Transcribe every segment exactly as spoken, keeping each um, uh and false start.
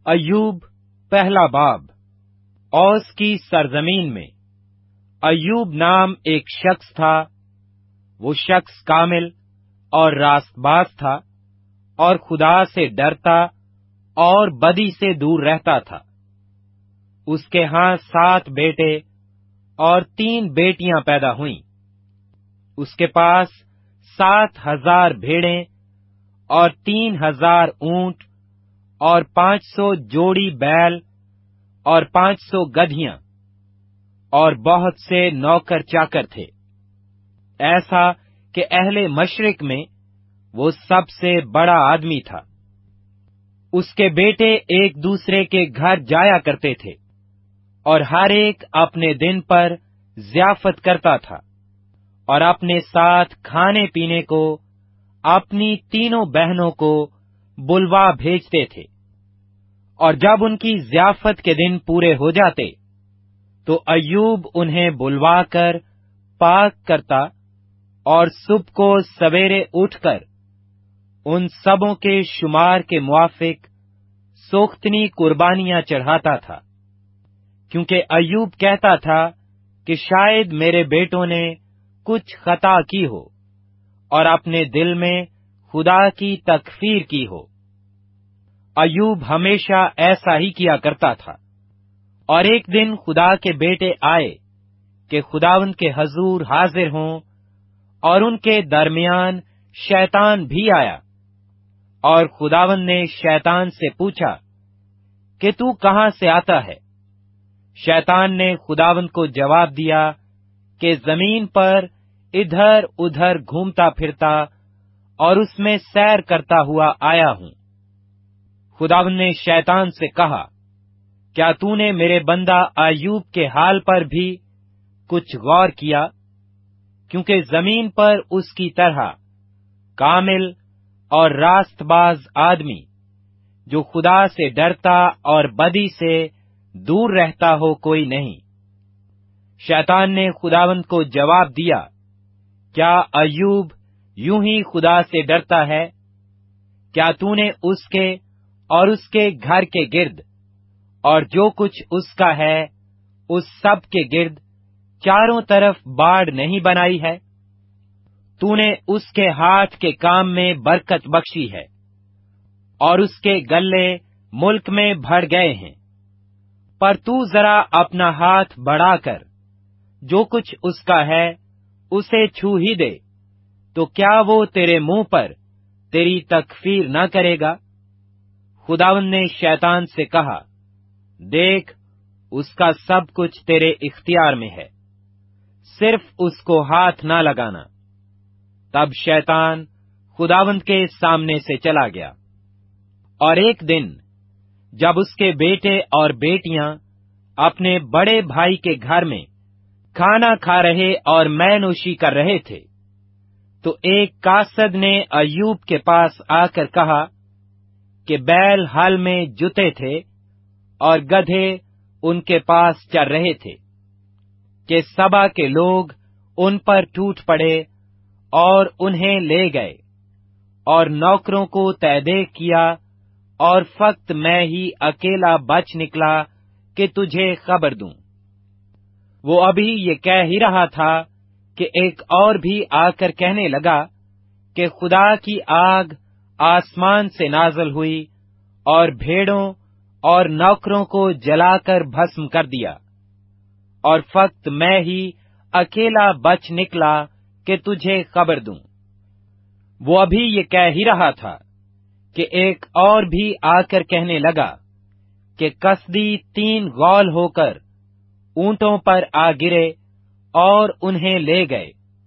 अय्यूब पहला बाब। औस की सरजमीन में अय्यूब नाम एक शख्स था। वो शख्स कामिल और रास्तबाज था और खुदा से डरता और बदी से दूर रहता था। उसके यहाँ सात बेटे और तीन बेटियां पैदा हुईं। उसके पास सात हजार भेड़ें और तीन हजार ऊंट और पांच सौ जोड़ी बैल और पांच सौ गधियां और बहुत से नौकर चाकर थे, ऐसा कि अहले मशरिक में वो सबसे बड़ा आदमी था। उसके बेटे एक दूसरे के घर जाया करते थे और हर एक अपने दिन पर ज़ियाफत करता था और अपने साथ खाने पीने को अपनी तीनों बहनों को बुलवा भेजते थे। और जब उनकी ज़ियाफत के दिन पूरे हो जाते तो अय्यूब उन्हें बुलवाकर पाक करता और सुबह को सवेरे उठकर उन सबों के शुमार के मुआफिक सोख्तनी कुर्बानियां चढ़ाता था, क्योंकि अय्यूब कहता था कि शायद मेरे बेटों ने कुछ खता की हो और अपने दिल में खुदा की तकफीर की हो। अय्यूब हमेशा ऐसा ही किया करता था। और एक दिन खुदा के बेटे आए कि खुदावंद के हजूर हाजिर हों, और उनके दरमियान शैतान भी आया। और खुदावंद ने शैतान से पूछा कि तू कहां से आता है? शैतान ने खुदावंद को जवाब दिया कि जमीन पर इधर उधर घूमता फिरता और उसमें सैर करता हुआ आया हूं। खुदावंद ने शैतान से कहा, क्या तूने मेरे बंदा अय्यूब के हाल पर भी कुछ गौर किया? क्योंकि जमीन पर उसकी तरह कामिल और रास्तबाज आदमी, जो खुदा से डरता और बदी से दूर रहता हो, कोई नहीं। शैतान ने खुदावंद को जवाब दिया, क्या अय्यूब यूं ही खुदा से डरता है? क्या तूने उसके और उसके घर के गिर्द और जो कुछ उसका है उस सब के गिर्द चारों तरफ बाड़ नहीं बनाई है? तूने उसके हाथ के काम में बरकत बख्शी है और उसके गल्ले मुल्क में भर गए हैं। पर तू जरा अपना हाथ बढ़ाकर जो कुछ उसका है उसे छू ही दे, तो क्या वो तेरे मुंह पर तेरी तकफीर न करेगा? खुदावंद ने शैतान से कहा, देख, उसका सब कुछ तेरे इख्तियार में है, सिर्फ उसको हाथ ना लगाना। तब शैतान खुदावंद के सामने से चला गया। और एक दिन जब उसके बेटे और बेटियां अपने बड़े भाई के घर में खाना खा रहे और मैनोशी कर रहे थे, तो एक कासद ने अय्यूब के पास आकर कहा कि बैल हल में जुते थे और गधे उनके पास चर रहे थे, कि सभा के लोग उन पर टूट पड़े और उन्हें ले गए और नौकरों को तैदेख किया, और फक्त मैं ही अकेला बच निकला कि तुझे खबर दूं। वो अभी ये कह ही रहा था कि एक और भी आकर कहने लगा कि खुदा की आग आसमान से नाज़िल हुई और भेड़ों और नौकरों को जलाकर भस्म कर दिया, और फक्त मैं ही अकेला बच निकला कि तुझे खबर दूं। वो अभी ये कह ही रहा था कि एक और भी आकर कहने लगा कि कसदी तीन गौल होकर ऊंटों पर आ गिरे और उन्हें ले गए,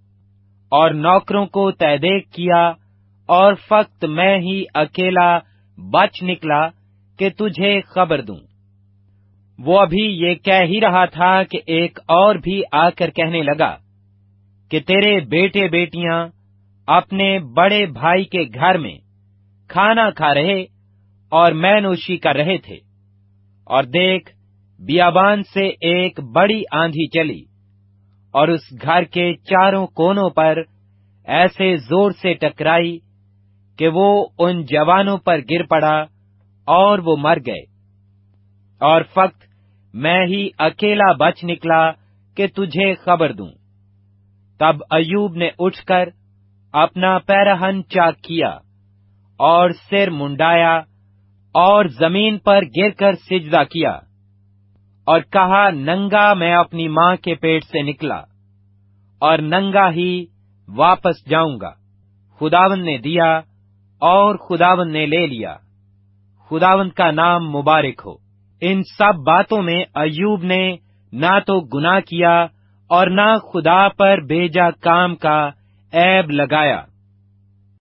और नौकरों को तैदेख किया, और फक्त मैं ही अकेला बच निकला कि तुझे खबर दूं। वो अभी ये कह ही रहा था कि एक और भी आकर कहने लगा कि तेरे बेटे बेटियां अपने बड़े भाई के घर में खाना खा रहे और मैनोशी कर रहे थे, और देख, बियाबान से एक बड़ी आंधी चली और उस घर के चारों कोनों पर ऐसे जोर से टकराई कि वो उन जवानों पर गिर पड़ा और वो मर गए। اور فقط میں ہی اکیلا بچ نکلا کہ تجھے خبر دوں۔ تب ایوب نے اٹھ کر اپنا پیرہن چاک کیا اور سر منڈایا اور زمین پر گر کر سجدہ کیا اور کہا، ننگا میں اپنی ماں کے پیٹ سے نکلا اور ننگا ہی واپس جاؤں گا۔ خداوند نے دیا اور خداوند نے لے لیا، خداوند کا نام مبارک ہو۔ ان سب باتوں میں ایوب نے نہ تو گناہ کیا اور نہ خدا پر بھیجا کام کا عیب لگایا۔